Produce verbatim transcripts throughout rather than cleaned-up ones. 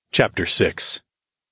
Chapter six.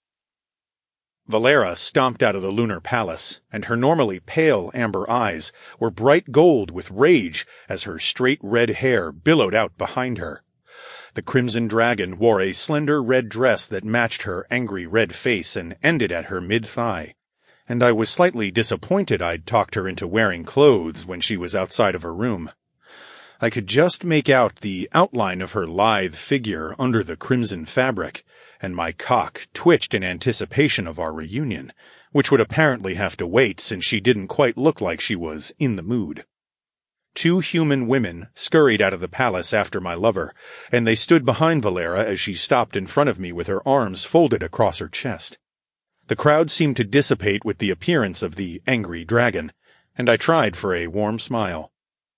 Valera stomped out of the lunar palace, and her normally pale amber eyes were bright gold with rage as her straight red hair billowed out behind her. The Crimson Dragon wore a slender red dress that matched her angry red face and ended at her mid-thigh, and I was slightly disappointed I'd talked her into wearing clothes when she was outside of her room. I could just make out the outline of her lithe figure under the crimson fabric, and my cock twitched in anticipation of our reunion, which would apparently have to wait since she didn't quite look like she was in the mood. Two human women scurried out of the palace after my lover, and they stood behind Valera as she stopped in front of me with her arms folded across her chest. The crowd seemed to dissipate with the appearance of the angry dragon, and I tried for a warm smile.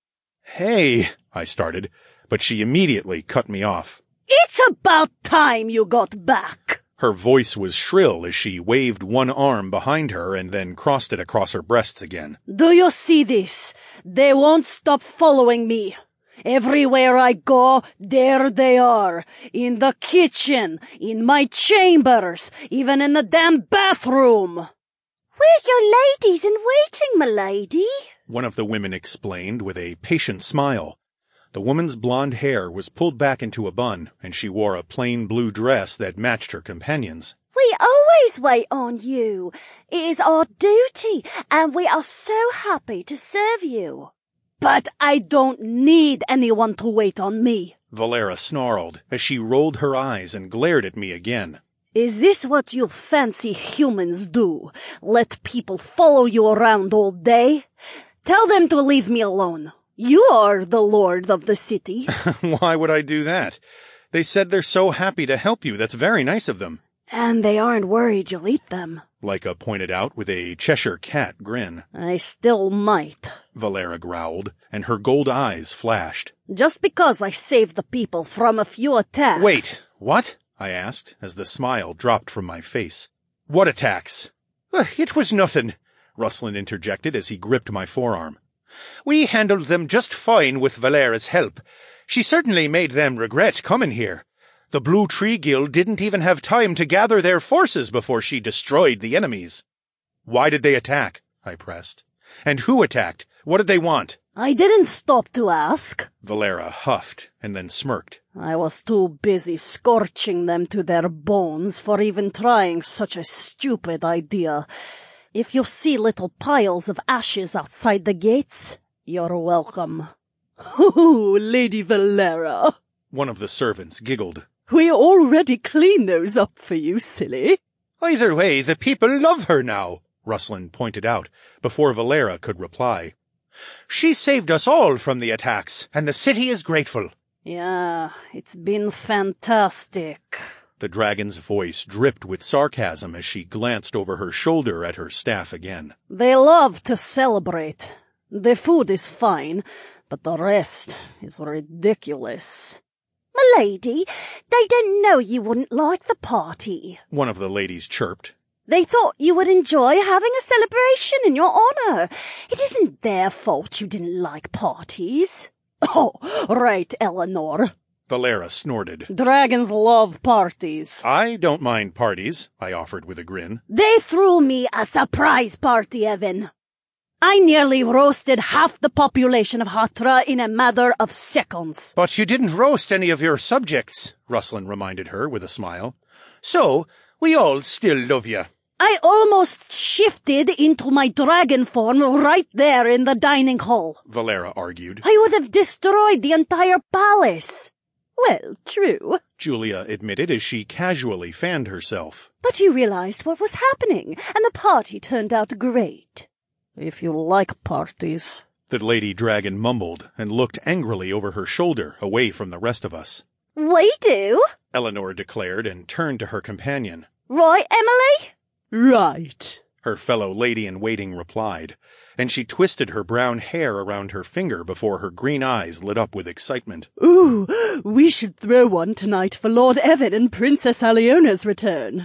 "Hey," I started, but she immediately cut me off. "It's about time you got back." Her voice was shrill as she waved one arm behind her and then crossed it across her breasts again. "Do you see this? They won't stop following me. Everywhere I go, there they are. In the kitchen, in my chambers, even in the damn bathroom." "We're your ladies in waiting, m'lady," one of the women explained with a patient smile. The woman's blonde hair was pulled back into a bun, and she wore a plain blue dress that matched her companion's. "We always wait on you. It is our duty, and we are so happy to serve you." "But I don't need anyone to wait on me," Valera snarled as she rolled her eyes and glared at me again. "Is this what you fancy humans do? Let people follow you around all day? Tell them to leave me alone. You are the lord of the city." "Why would I do that? They said they're so happy to help you. That's very nice of them." "And they aren't worried you'll eat them," Leica pointed out with a Cheshire cat grin. "I still might," Valera growled, and her gold eyes flashed. "Just because I saved the people from a few attacks." "Wait, what?" I asked, as the smile dropped from my face. "What attacks?" "It was nothing," Ruslan interjected as he gripped my forearm. "We handled them just fine with Valera's help. She certainly made them regret coming here. The Blue Tree Guild didn't even have time to gather their forces before she destroyed the enemies." "Why did they attack?" I pressed. "And who attacked? What did they want?" "I didn't stop to ask," Valera huffed and then smirked. "I was too busy scorching them to their bones for even trying such a stupid idea. If you see little piles of ashes outside the gates, you're welcome." "Oh, Lady Valera," one of the servants giggled. "We already cleaned those up for you, silly." "Either way, the people love her now," Ruslan pointed out, before Valera could reply. "She saved us all from the attacks, and the city is grateful." "Yeah, it's been fantastic." The dragon's voice dripped with sarcasm as she glanced over her shoulder at her staff again. "They love to celebrate. The food is fine, but the rest is ridiculous." "M'lady, they didn't know you wouldn't like the party," one of the ladies chirped. "They thought you would enjoy having a celebration in your honor. It isn't their fault you didn't like parties." "Oh, right, Eleanor," Valera snorted. "Dragons love parties." "I don't mind parties," I offered with a grin. "They threw me a surprise party, Evan. I nearly roasted half the population of Hatra in a matter of seconds." "But you didn't roast any of your subjects," Ruslan reminded her with a smile. "So, we all still love you." "I almost shifted into my dragon form right there in the dining hall," Valera argued. "I would have destroyed the entire palace." "Well, true," Julia admitted as she casually fanned herself. "but you realized what was happening, and the party turned out great." "If you like parties," the lady dragon mumbled and looked angrily over her shoulder away from the rest of us. "We do," Eleanor declared and turned to her companion. "Right, Emily?" "Right," her fellow lady-in-waiting replied, and she twisted her brown hair around her finger before her green eyes lit up with excitement. "Ooh, we should throw one tonight for Lord Evan and Princess Aliona's return."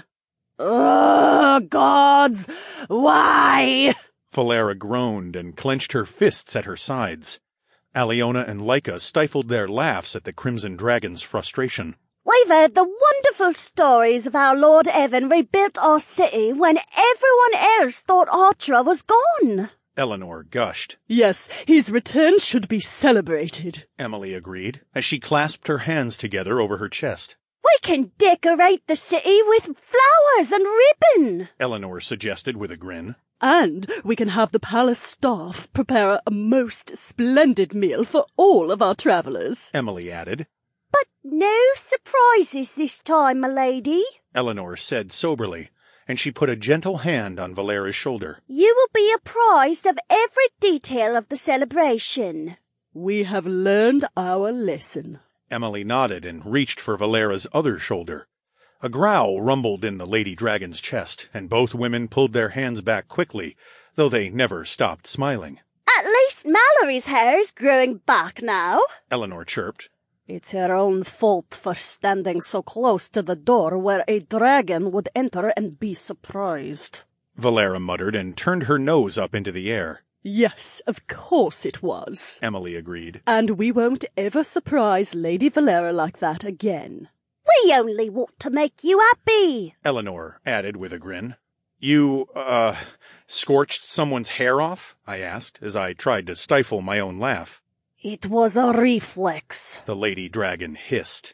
"Ugh, gods, why?" Valera groaned and clenched her fists at her sides. Aliona and Leica stifled their laughs at the Crimson Dragon's frustration. "We've We've heard the wonderful stories of how Lord Evan rebuilt our city when everyone else thought Atra was gone. Eleanor gushed. Yes, his return should be celebrated, Emily agreed, as she clasped her hands together over her chest. We can decorate the city with flowers and ribbon, Eleanor suggested with a grin. And we can have the palace staff prepare a most splendid meal for all of our travellers, Emily added. But no surprises this time, milady, Eleanor said soberly, and she put a gentle hand on Valera's shoulder. You will be apprised of every detail of the celebration. We have learned our lesson. Emily nodded and reached for Valera's other shoulder. A growl rumbled in the Lady Dragon's chest, and both women pulled their hands back quickly, though they never stopped smiling. At least Mallory's hair is growing back now, Eleanor chirped. It's her own fault for standing so close to the door where a dragon would enter and be surprised, Valera muttered and turned her nose up into the air. Yes, of course it was, Emily agreed. And we won't ever surprise Lady Valera like that again. We only want to make you happy, Eleanor added with a grin. You, uh, scorched someone's hair off? I asked, as I tried to stifle my own laugh. It was a reflex, The Lady Dragon hissed.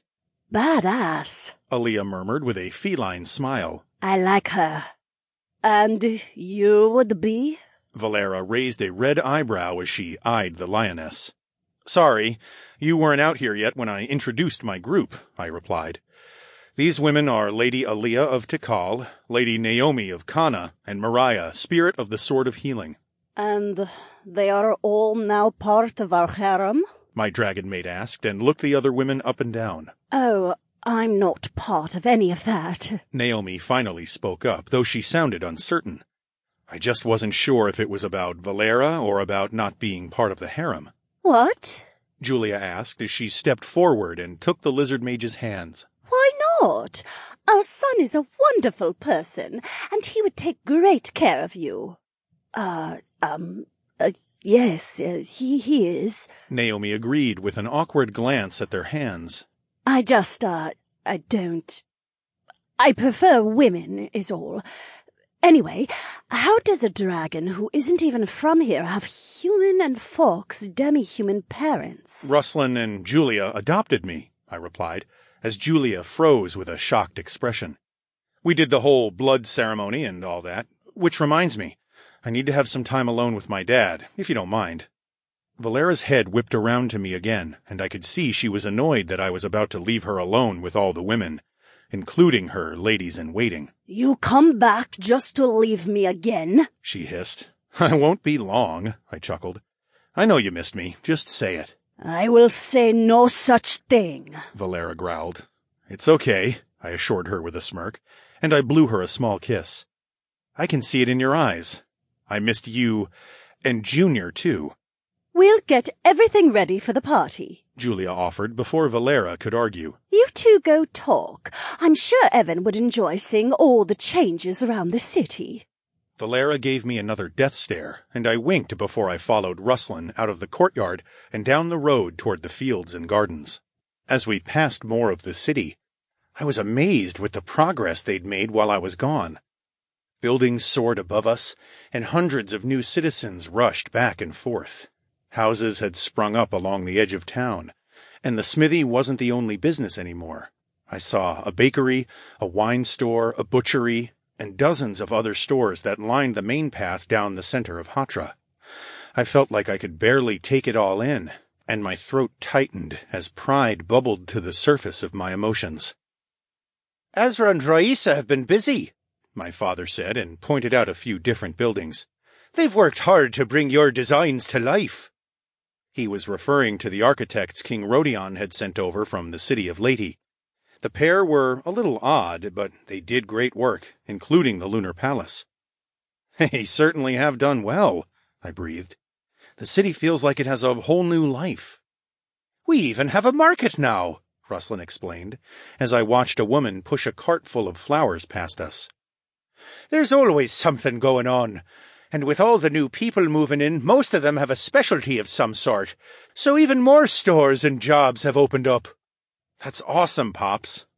Badass, Aaliyah murmured with a feline smile. I like her. And you would be? Valera raised a red eyebrow as she eyed the lioness. Sorry, you weren't out here yet when I introduced my group, I replied. These women are Lady Aaliyah of Tikal, Lady Naomi of Kana, and Mariah, Spirit of the Sword of Healing. And they are all now part of our harem? My dragon maid asked, and looked the other women up and down. Oh, I'm not part of any of that. Naomi finally spoke up, though she sounded uncertain. I just wasn't sure if it was about Valera or about not being part of the harem. What? Julia asked as she stepped forward and took the lizard mage's hands. Why not? Our son is a wonderful person, and he would take great care of you. Uh, um, uh, yes, uh, he, he is. Naomi agreed with an awkward glance at their hands. I just, uh, I don't... I prefer women, is all. Anyway, how does a dragon who isn't even from here have human and fox demi-human parents? Ruslan and Julia adopted me, I replied, as Julia froze with a shocked expression. We did the whole blood ceremony and all that, which reminds me, I need to have some time alone with my dad, if you don't mind. Valera's head whipped around to me again, and I could see she was annoyed that I was about to leave her alone with all the women, including her ladies-in-waiting. You come back just to leave me again? She hissed. I won't be long, I chuckled. I know you missed me, just say it. I will say no such thing, Valera growled. It's okay, I assured her with a smirk, and I blew her a small kiss. I can see it in your eyes. I missed you, and Junior, too. We'll get everything ready for the party, Julia offered before Valera could argue. You two go talk. I'm sure Evan would enjoy seeing all the changes around the city. Valera gave me another death stare, and I winked before I followed Ruslan out of the courtyard and down the road toward the fields and gardens. As we passed more of the city, I was amazed with the progress they'd made while I was gone. Buildings soared above us, and hundreds of new citizens rushed back and forth. Houses had sprung up along the edge of town, and the smithy wasn't the only business anymore. I saw a bakery, a wine store, a butchery, and dozens of other stores that lined the main path down the center of Hatra. I felt like I could barely take it all in, and my throat tightened as pride bubbled to the surface of my emotions. Ezra and Raisa have been busy, my father said, and pointed out a few different buildings. They've worked hard to bring your designs to life. He was referring to the architects King Rodion had sent over from the city of Leyte. The pair were a little odd, but they did great work, including the Lunar Palace. They certainly have done well, I breathed. The city feels like it has a whole new life. We even have a market now, Ruslan explained, as I watched a woman push a cart full of flowers past us. There's always something going on. And with all the new people moving in, most of them have a specialty of some sort, so even more stores and jobs have opened up. That's awesome, Pops,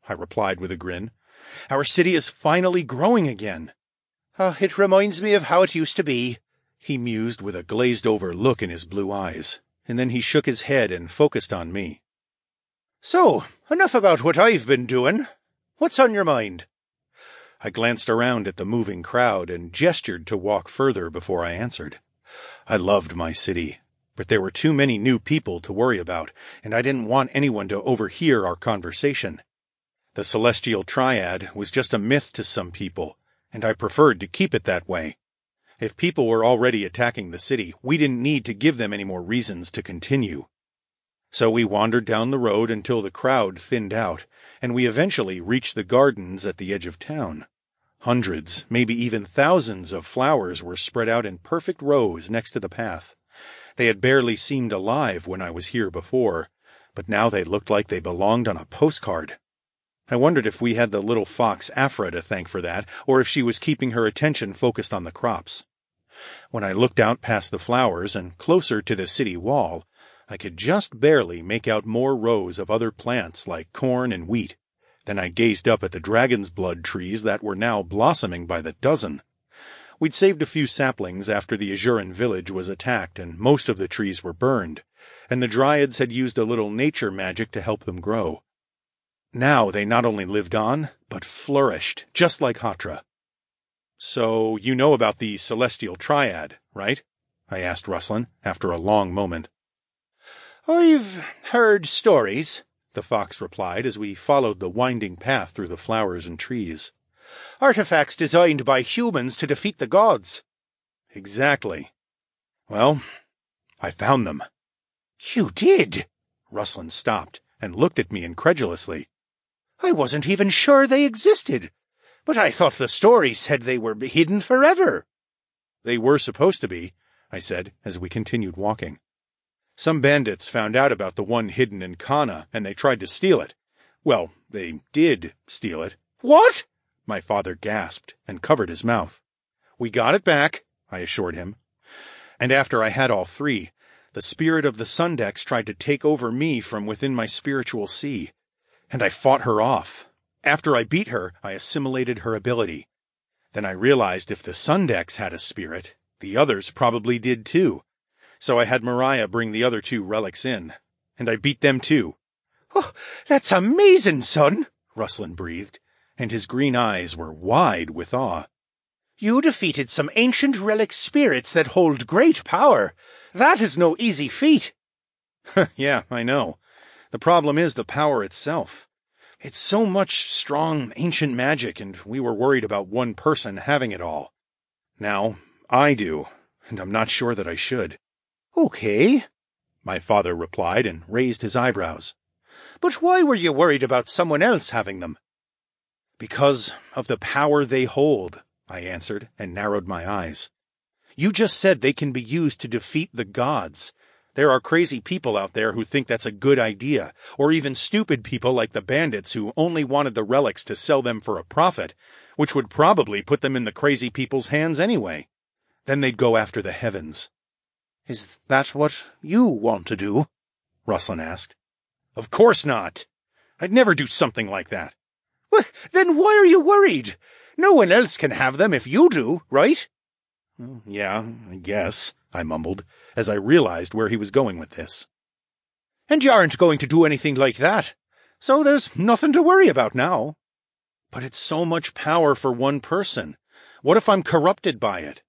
I replied with a grin. Our city is finally growing again. Uh, it reminds me of how it used to be, he mused with a glazed-over look in his blue eyes, and then he shook his head and focused on me. So, enough about what I've been doing. What's on your mind? I glanced around at the moving crowd and gestured to walk further before I answered. I loved my city, but there were too many new people to worry about, and I didn't want anyone to overhear our conversation. The Celestial Triad was just a myth to some people, and I preferred to keep it that way. If people were already attacking the city, we didn't need to give them any more reasons to continue. So we wandered down the road until the crowd thinned out, and we eventually reached the gardens at the edge of town. Hundreds, maybe even thousands of flowers were spread out in perfect rows next to the path. They had barely seemed alive when I was here before, but now they looked like they belonged on a postcard. I wondered if we had the little fox Afra to thank for that, or if she was keeping her attention focused on the crops. When I looked out past the flowers and closer to the city wall, I could just barely make out more rows of other plants like corn and wheat. Then I gazed up at the dragon's blood trees that were now blossoming by the dozen. We'd saved a few saplings after the Azuran village was attacked and most of the trees were burned, and the Dryads had used a little nature magic to help them grow. Now they not only lived on, but flourished, just like Hatra. So you know about the Celestial Triad, right? I asked Ruslan, after a long moment. I've heard stories, the fox replied as we followed the winding path through the flowers and trees. Artifacts designed by humans to defeat the gods. Exactly. Well, I found them. You did? Ruslan stopped and looked at me incredulously. I wasn't even sure they existed, but I thought the story said they were hidden forever. They were supposed to be, I said, as we continued walking. Some bandits found out about the one hidden in Kana, and they tried to steal it. Well, they did steal it. What? My father gasped and covered his mouth. We got it back, I assured him. And after I had all three, the spirit of the Sundex tried to take over me from within my spiritual sea, and I fought her off. After I beat her, I assimilated her ability. Then I realized if the Sundex had a spirit, the others probably did too. So I had Mariah bring the other two relics in, and I beat them too. Oh, that's amazing, son, Ruslan breathed, and his green eyes were wide with awe. You defeated some ancient relic spirits that hold great power. That is no easy feat. Yeah, I know. The problem is the power itself. It's so much strong ancient magic, and we were worried about one person having it all. Now, I do, and I'm not sure that I should. Okay, my father replied and raised his eyebrows. But why were you worried about someone else having them? Because of the power they hold, I answered and narrowed my eyes. You just said they can be used to defeat the gods. There are crazy people out there who think that's a good idea, or even stupid people like the bandits who only wanted the relics to sell them for a profit, which would probably put them in the crazy people's hands anyway. Then they'd go after the heavens. Is that what you want to do? Ruslan asked. Of course not. I'd never do something like that. Well, then why are you worried? No one else can have them if you do, right? Well, yeah, I guess, I mumbled, as I realized where he was going with this. And you aren't going to do anything like that, so there's nothing to worry about now. But it's so much power for one person. What if I'm corrupted by it?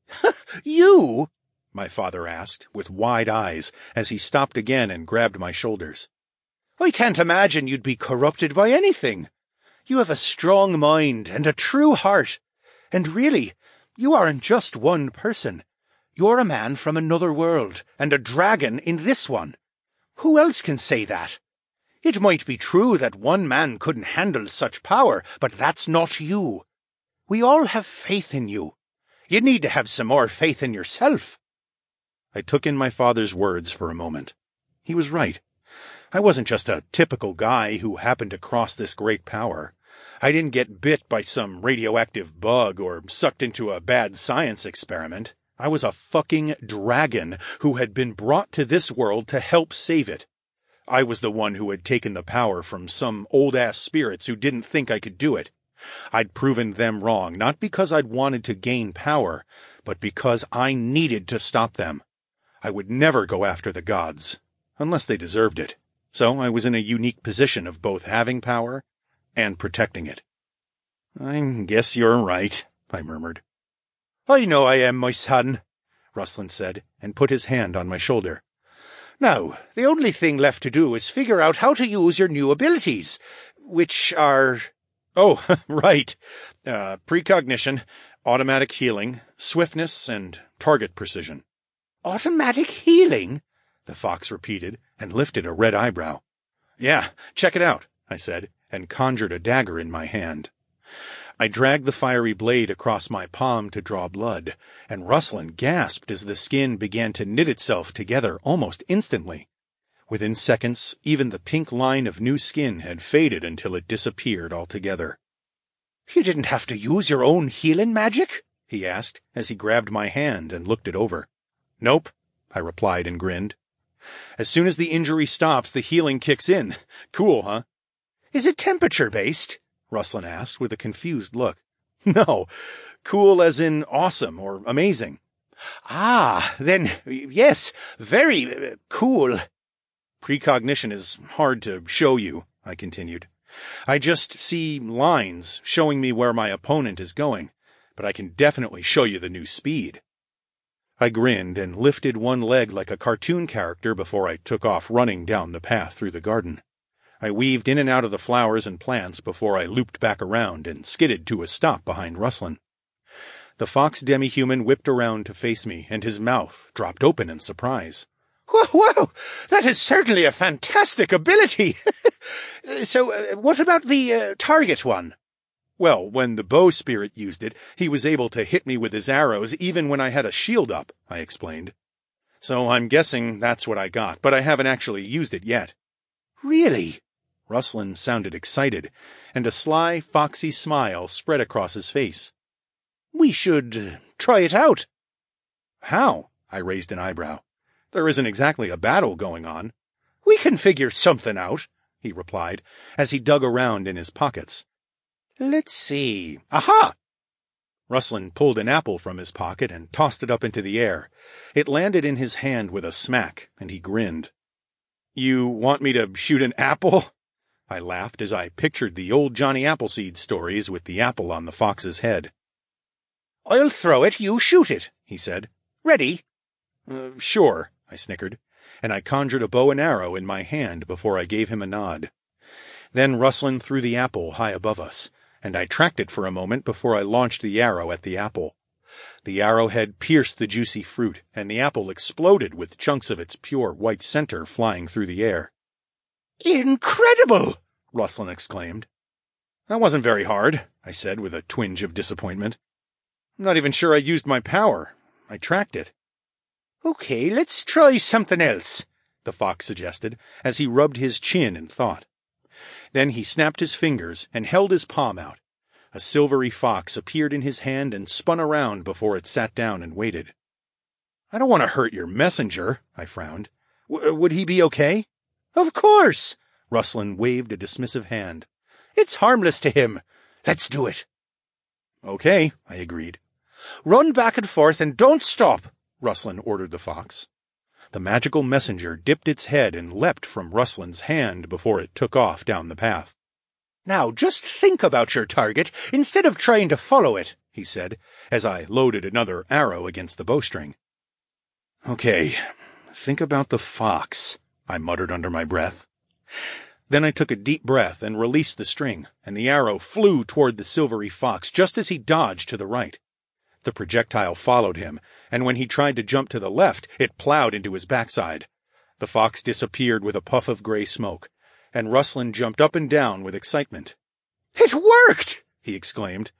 You? My father asked, with wide eyes, as he stopped again and grabbed my shoulders. I can't imagine you'd be corrupted by anything. You have a strong mind and a true heart. And really, you aren't just one person. You're a man from another world, and a dragon in this one. Who else can say that? It might be true that one man couldn't handle such power, but that's not you. We all have faith in you. You need to have some more faith in yourself. I took in my father's words for a moment. He was right. I wasn't just a typical guy who happened to cross this great power. I didn't get bit by some radioactive bug or sucked into a bad science experiment. I was a fucking dragon who had been brought to this world to help save it. I was the one who had taken the power from some old-ass spirits who didn't think I could do it. I'd proven them wrong, not because I'd wanted to gain power, but because I needed to stop them. I would never go after the gods, unless they deserved it. So I was in a unique position of both having power and protecting it. I guess you're right, I murmured. I know I am, my son, Ruslan said, and put his hand on my shoulder. Now, the only thing left to do is figure out how to use your new abilities, which are... Oh, right. Uh, precognition, automatic healing, swiftness, and target precision. Automatic healing? The fox repeated, and lifted a red eyebrow. Yeah, check it out, I said, and conjured a dagger in my hand. I dragged the fiery blade across my palm to draw blood, and Ruslan gasped as the skin began to knit itself together almost instantly. Within seconds, even the pink line of new skin had faded until it disappeared altogether. You didn't have to use your own healing magic? He asked, as he grabbed my hand and looked it over. Nope, I replied and grinned. As soon as the injury stops, the healing kicks in. Cool, huh? Is it temperature-based? Ruslan asked with a confused look. No, cool as in awesome or amazing. Ah, then, yes, very uh, cool. Precognition is hard to show you, I continued. I just see lines showing me where my opponent is going, but I can definitely show you the new speed. I grinned and lifted one leg like a cartoon character before I took off running down the path through the garden. I weaved in and out of the flowers and plants before I looped back around and skidded to a stop behind Ruslan. The fox demi-human whipped around to face me, and his mouth dropped open in surprise. Whoa, whoa! That is certainly a fantastic ability! So, uh, what about the uh, target one? Well, when the bow spirit used it, he was able to hit me with his arrows even when I had a shield up, I explained. So I'm guessing that's what I got, but I haven't actually used it yet. Really? Ruslan sounded excited, and a sly, foxy smile spread across his face. We should uh, try it out. How? I raised an eyebrow. There isn't exactly a battle going on. We can figure something out, he replied, as he dug around in his pockets. Let's see. Aha! Ruslan pulled an apple from his pocket and tossed it up into the air. It landed in his hand with a smack, and he grinned. You want me to shoot an apple? I laughed as I pictured the old Johnny Appleseed stories with the apple on the fox's head. I'll throw it, you shoot it, he said. Ready? Uh, sure, I snickered, and I conjured a bow and arrow in my hand before I gave him a nod. Then Ruslan threw the apple high above us, and I tracked it for a moment before I launched the arrow at the apple. The arrowhead pierced the juicy fruit, and the apple exploded with chunks of its pure white center flying through the air. Incredible! Ruslan exclaimed. That wasn't very hard, I said with a twinge of disappointment. I'm not even sure I used my power. I tracked it. Okay, let's try something else, the fox suggested, as he rubbed his chin in thought. Then he snapped his fingers and held his palm out. A silvery fox appeared in his hand and spun around before it sat down and waited. I don't want to hurt your messenger, I frowned. W- would he be okay? Of course! Ruslan waved a dismissive hand. It's harmless to him. Let's do it. Okay, I agreed. Run back and forth and don't stop, Ruslan ordered the fox. The magical messenger dipped its head and leapt from Ruslan's hand before it took off down the path. Now just think about your target instead of trying to follow it, he said, as I loaded another arrow against the bowstring. Okay, think about the fox, I muttered under my breath. Then I took a deep breath and released the string, and the arrow flew toward the silvery fox just as he dodged to the right. The projectile followed him, and when he tried to jump to the left, it plowed into his backside. The fox disappeared with a puff of gray smoke, and Ruslan jumped up and down with excitement. It worked! He exclaimed.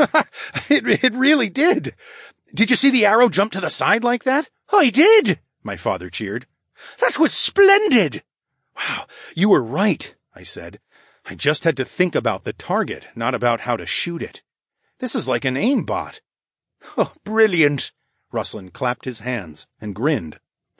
it, it really did. Did you see the arrow jump to the side like that? I did, my father cheered. That was splendid! Wow, you were right, I said. I just had to think about the target, not about how to shoot it. This is like an aimbot. Oh, brilliant! Ruslan clapped his hands and grinned.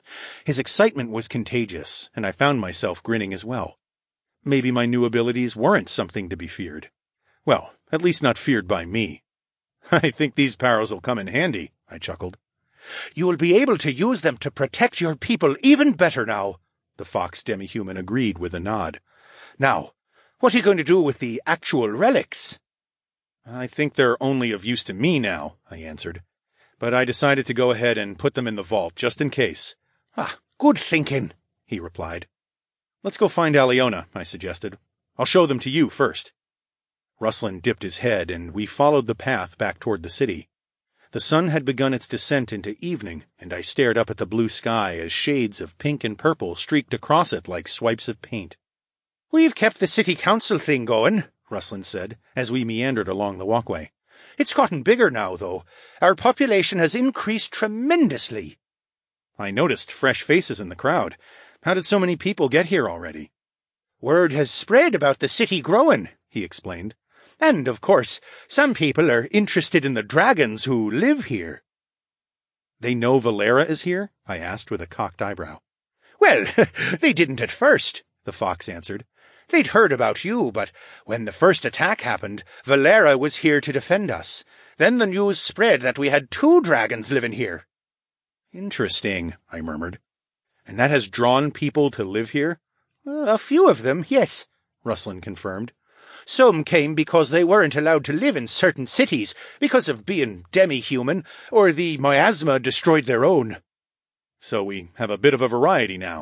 His excitement was contagious, and I found myself grinning as well. Maybe my new abilities weren't something to be feared. Well, at least not feared by me. I think these powers will come in handy, I chuckled. You will be able to use them to protect your people even better now, the fox demi-human agreed with a nod. Now, what are you going to do with the actual relics? I think they're only of use to me now, I answered. But I decided to go ahead and put them in the vault, just in case. Ah, good thinking, he replied. Let's go find Aliona, I suggested. I'll show them to you first. Ruslan dipped his head, and we followed the path back toward the city. The sun had begun its descent into evening, and I stared up at the blue sky as shades of pink and purple streaked across it like swipes of paint. We've kept the city council thing going, Ruslan said, as we meandered along the walkway. It's gotten bigger now, though. Our population has increased tremendously. I noticed fresh faces in the crowd. How did so many people get here already? Word has spread about the city growing, he explained. And, of course, some people are interested in the dragons who live here. They know Valera is here? I asked with a cocked eyebrow. Well, they didn't at first, the fox answered. They'd heard about you, but when the first attack happened, Valera was here to defend us. Then the news spread that we had two dragons living here. Interesting, I murmured. And that has drawn people to live here? A few of them, yes, Ruslan confirmed. Some came because they weren't allowed to live in certain cities because of being demi-human, or the miasma destroyed their own. So we have a bit of a variety now.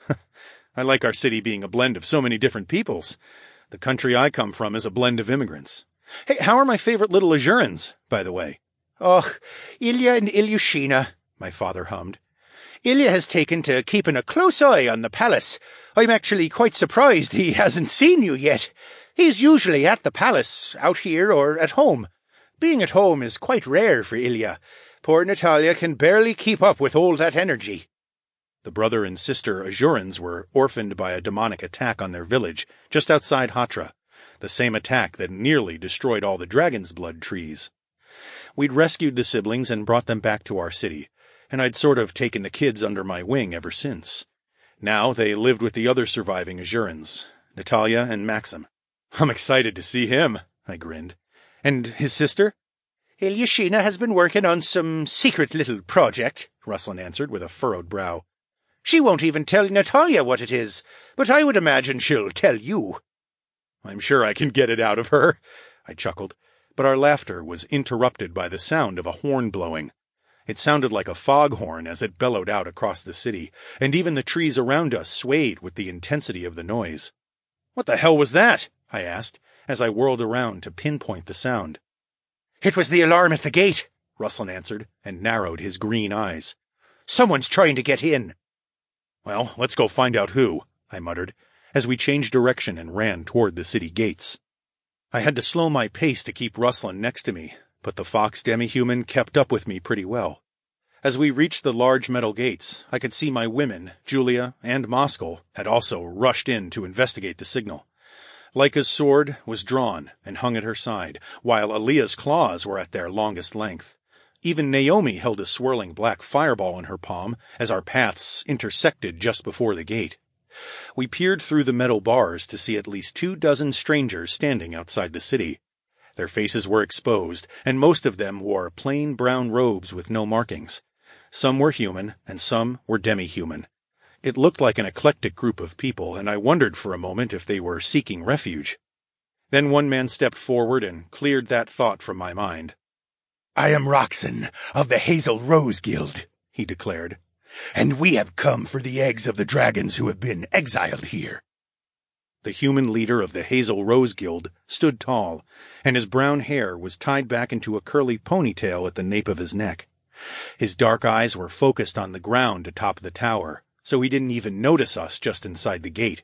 I like our city being a blend of so many different peoples. The country I come from is a blend of immigrants. Hey, how are my favorite little Azurans, by the way? Oh, Ilya and Ilyushina, my father hummed. Ilya has taken to keeping a close eye on the palace. I'm actually quite surprised he hasn't seen you yet. He's usually at the palace, out here or at home. Being at home is quite rare for Ilya. Poor Natalia can barely keep up with all that energy. The brother and sister Azurans were orphaned by a demonic attack on their village, just outside Hatra, the same attack that nearly destroyed all the dragon's blood trees. We'd rescued the siblings and brought them back to our city, and I'd sort of taken the kids under my wing ever since. Now they lived with the other surviving Azurans, Natalia and Maxim. I'm excited to see him, I grinned. And his sister? Ilyushina has been working on some secret little project, Ruslan answered with a furrowed brow. She won't even tell Natalia what it is, but I would imagine she'll tell you. I'm sure I can get it out of her, I chuckled, but our laughter was interrupted by the sound of a horn blowing. It sounded like a foghorn as it bellowed out across the city, and even the trees around us swayed with the intensity of the noise. What the hell was that? I asked, as I whirled around to pinpoint the sound. It was the alarm at the gate, Ruslan answered, and narrowed his green eyes. Someone's trying to get in. Well, let's go find out who, I muttered, as we changed direction and ran toward the city gates. I had to slow my pace to keep Ruslan next to me, but the fox demi-human kept up with me pretty well. As we reached the large metal gates, I could see my women, Julia and Moskal, had also rushed in to investigate the signal. Laika's sword was drawn and hung at her side, while Alia's claws were at their longest length. Even Naomi held a swirling black fireball in her palm as our paths intersected just before the gate. We peered through the metal bars to see at least two dozen strangers standing outside the city. Their faces were exposed, and most of them wore plain brown robes with no markings. Some were human, and some were demi-human. It looked like an eclectic group of people, and I wondered for a moment if they were seeking refuge. Then one man stepped forward and cleared that thought from my mind. I am Roxan of the Hazel Rose Guild, he declared, and we have come for the eggs of the dragons who have been exiled here. The human leader of the Hazel Rose Guild stood tall, and his brown hair was tied back into a curly ponytail at the nape of his neck. His dark eyes were focused on the ground atop the tower, so he didn't even notice us just inside the gate.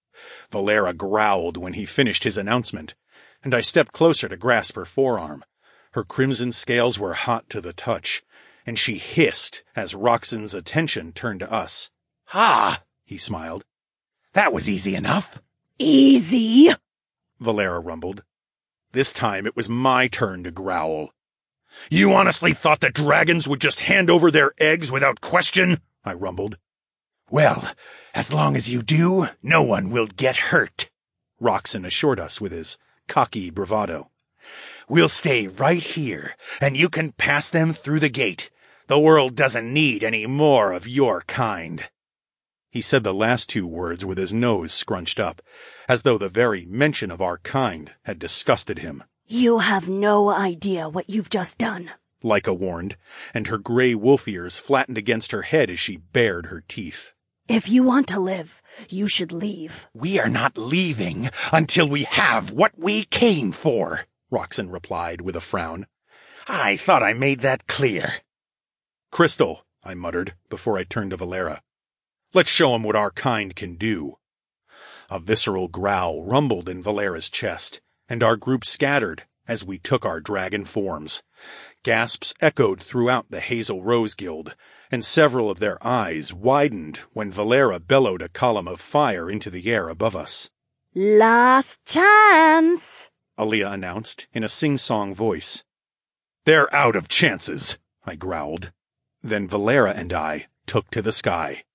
Valera growled when he finished his announcement, and I stepped closer to grasp her forearm. Her crimson scales were hot to the touch, and she hissed as Roxan's attention turned to us. "Ha!" he smiled. "That was easy enough." "Easy?" Valera rumbled. This time it was my turn to growl. "You honestly thought that dragons would just hand over their eggs without question?" I rumbled. Well, as long as you do, no one will get hurt, Roxon assured us with his cocky bravado. We'll stay right here, and you can pass them through the gate. The world doesn't need any more of your kind. He said the last two words with his nose scrunched up, as though the very mention of our kind had disgusted him. You have no idea what you've just done, Laika warned, and her gray wolf ears flattened against her head as she bared her teeth. If you want to live, you should leave. We are not leaving until we have what we came for, Roxon replied with a frown. I thought I made that clear. Crystal, I muttered before I turned to Valera. Let's show him what our kind can do. A visceral growl rumbled in Valera's chest, and our group scattered as we took our dragon forms. Gasps echoed throughout the Hazel Rose Guild, and several of their eyes widened when Valera bellowed a column of fire into the air above us. Last chance, Aaliyah announced in a sing-song voice. They're out of chances, I growled. Then Valera and I took to the sky.